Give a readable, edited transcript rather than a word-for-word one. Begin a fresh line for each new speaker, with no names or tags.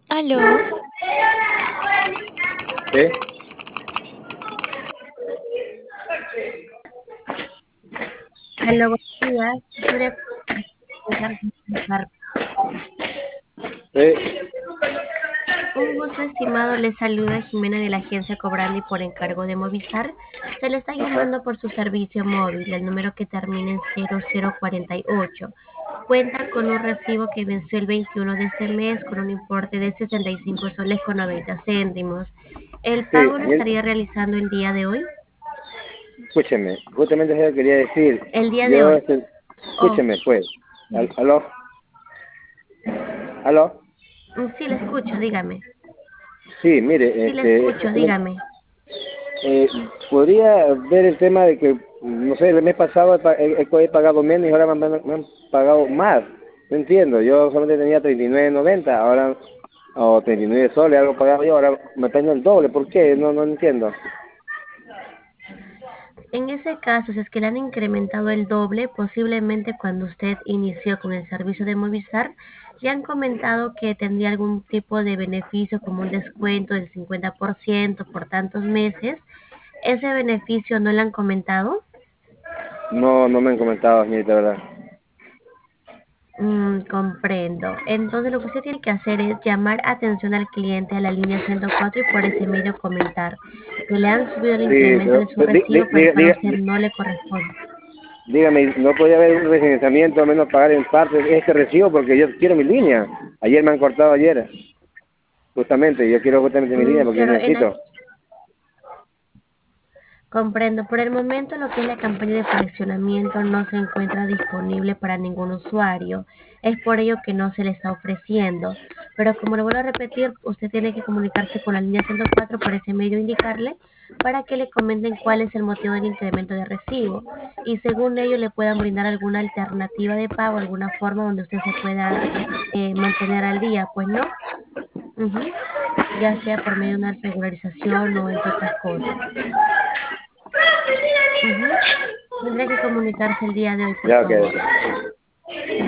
Aló,
¿Sí?
Hola, buenos días. ¿Podría comunicar con César?
Sí.
Un gusto, estimado. Le saluda Jimena de la agencia Cobrandi por encargo de Movistar. Se le está llamando por su servicio móvil, el número que termina en 0048. Cuenta con un recibo que venció el 21 de este mes con un importe de 65 soles con 90 céntimos. ¿El
Sí,
pago lo estaría realizando el día de hoy?
escúcheme, justamente eso quería decir.
El día de
Yo,
hoy. Oh,
escúcheme, pues.
sí.
¿Aló? ¿Aló?
Sí, le escucho, dígame.
Sí, mire,
Sí, le escucho, dígame.
eh, podría ver el tema de que, no sé, el mes pasado he pagado menos y ahora me han pagado más. No entiendo, yo solamente tenía 39.90, ahora, o 39 soles, algo pagaba yo, ahora me piden el doble. ¿Por qué? No entiendo.
En ese caso, si es que le han incrementado el doble, posiblemente cuando usted inició con el servicio de Movistar, le han comentado que tendría algún tipo de beneficio como un descuento del 50% por tantos meses. ¿Ese beneficio no le han comentado?
No me han comentado, señorita, ¿verdad?
Comprendo. Entonces lo que usted tiene que hacer es llamar atención al cliente a la línea 104 y por ese medio comentar que le han subido el
Sí,
incremento
pero,
de su recibo, pero el pago a usted no le corresponde.
dígame, ¿no podría haber un refinanciamiento, al menos pagar en parte este recibo? Porque yo quiero mi línea. Ayer me han cortado ayer, justamente. Yo quiero justamente mi línea porque yo
Claro,
necesito.
comprendo. Por el momento, lo que es la campaña de fraccionamiento no se encuentra disponible para ningún usuario. Es por ello que no se le está ofreciendo. Pero como le vuelvo a repetir, usted tiene que comunicarse con la línea 104 por ese medio, indicarle para que le comenten cuál es el motivo del incremento de recibo. Y según ello, le puedan brindar alguna alternativa de pago, alguna forma donde usted se pueda mantener al día. Pues no. Ujú. Ya sea por medio de una regularización o entre otras cosas. Ujú. Tendría que comunicarse el día de hoy, por
Ya, ok.
favor.